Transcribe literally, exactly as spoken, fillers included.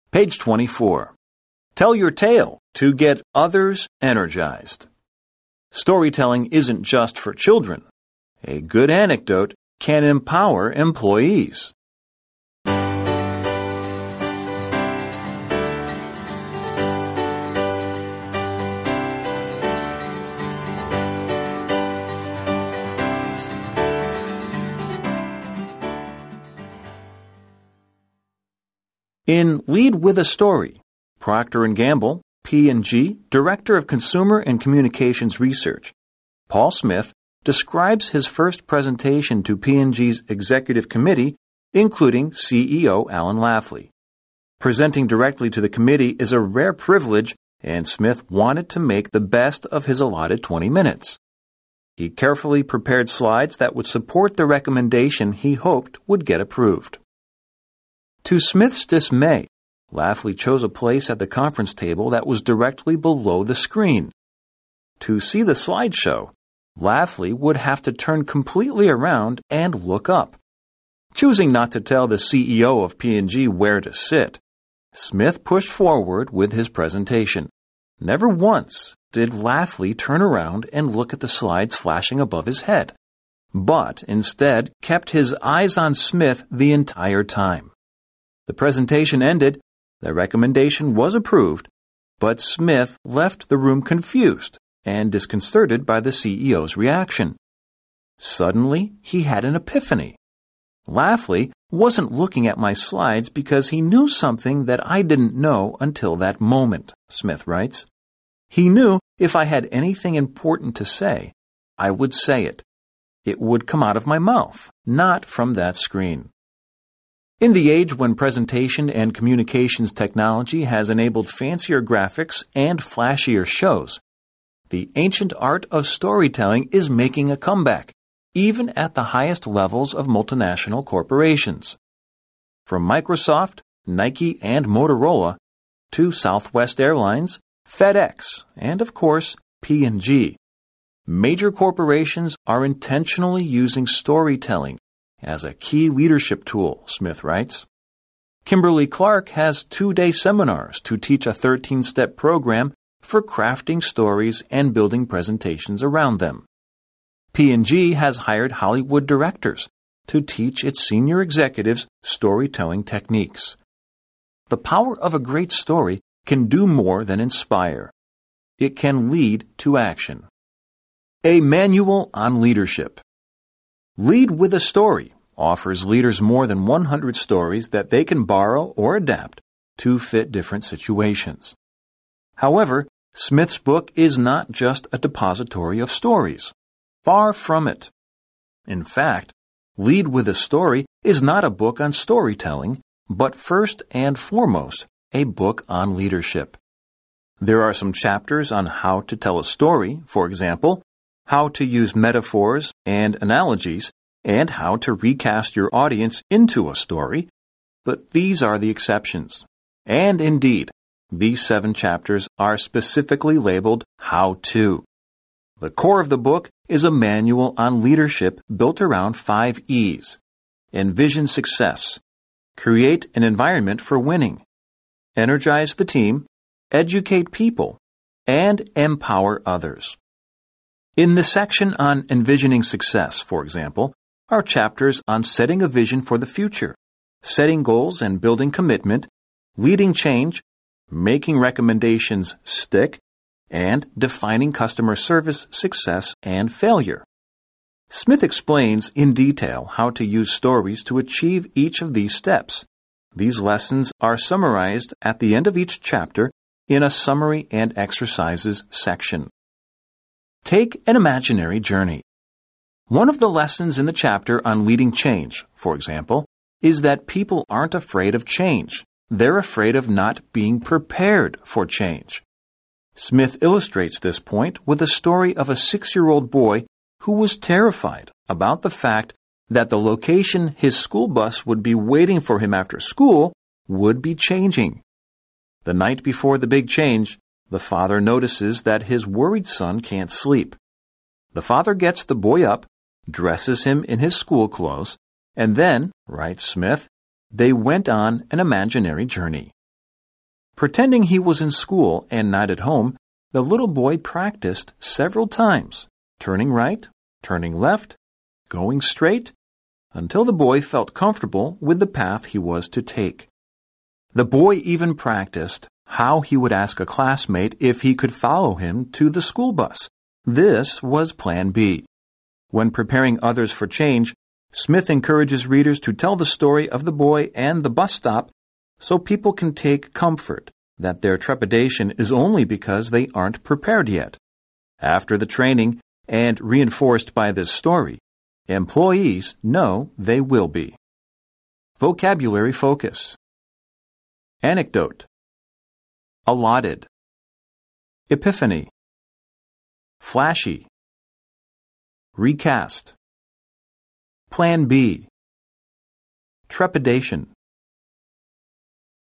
Page twenty-four. Tell your tale to get others energized. Storytelling isn't just for children. A good anecdote can empower employees. In Lead with a Story, Procter and Gamble, P and G, Director of Consumer and Communications Research, Paul Smith, describes his first presentation to P and G's executive committee, including C E O Alan Lafley. Presenting directly to the committee is a rare privilege, and Smith wanted to make the best of his allotted twenty minutes. He carefully prepared slides that would support the recommendation he hoped would get approved. To Smith's dismay, Lafley chose a place at the conference table that was directly below the screen. To see the slideshow, Lafley would have to turn completely around and look up. Choosing not to tell the C E O of P and G where to sit, Smith pushed forward with his presentation. Never once did Lafley turn around and look at the slides flashing above his head, but instead kept his eyes on Smith the entire time. The presentation ended, the recommendation was approved, but Smith left the room confused and disconcerted by the C E O's reaction. Suddenly, he had an epiphany. Lafley wasn't looking at my slides because he knew something that I didn't know until that moment, Smith writes. He knew if I had anything important to say, I would say it. It would come out of my mouth, not from that screen. In the age when presentation and communications technology has enabled fancier graphics and flashier shows, the ancient art of storytelling is making a comeback, even at the highest levels of multinational corporations. From Microsoft, Nike, and Motorola, to Southwest Airlines, FedEx, and of course, P and G, major corporations are intentionally using storytelling as a key leadership tool, Smith writes. Kimberly-Clark has two-day seminars to teach a thirteen-step program for crafting stories and building presentations around them. P and G has hired Hollywood directors to teach its senior executives storytelling techniques. The power of a great story can do more than inspire. It can lead to action. A manual on leadership. Lead with a Story offers leaders more than one hundred stories that they can borrow or adapt to fit different situations. However, Smith's book is not just a depository of stories. Far from it. In fact, Lead with a Story is not a book on storytelling, but first and foremost, a book on leadership. There are some chapters on how to tell a story, for example, how to use metaphors and analogies, and how to recast your audience into a story, but these are the exceptions. And indeed, these seven chapters are specifically labeled How To. The core of the book is a manual on leadership built around five E's. Envision success. Create an environment for winning. Energize the team. Educate people. And empower others. In the section on envisioning success, for example, are chapters on setting a vision for the future, setting goals and building commitment, leading change, making recommendations stick, and defining customer service success and failure. Smith explains in detail how to use stories to achieve each of these steps. These lessons are summarized at the end of each chapter in a summary and exercises section. Take an imaginary journey. One of the lessons in the chapter on leading change, for example, is that people aren't afraid of change. They're afraid of not being prepared for change. Smith illustrates this point with a story of a six-year-old boy who was terrified about the fact that the location his school bus would be waiting for him after school would be changing. The night before the big change, the father notices that his worried son can't sleep. The father gets the boy up, dresses him in his school clothes, and then, writes Smith, they went on an imaginary journey. Pretending he was in school and not at home, the little boy practiced several times, turning right, turning left, going straight, until the boy felt comfortable with the path he was to take. The boy even practiced how he would ask a classmate if he could follow him to the school bus. This was Plan B. When preparing others for change, Smith encourages readers to tell the story of the boy and the bus stop so people can take comfort that their trepidation is only because they aren't prepared yet. After the training, and reinforced by this story, employees know they will be. Vocabulary focus. Anecdote. Allotted. Epiphany. Flashy. Recast. Plan B. Trepidation.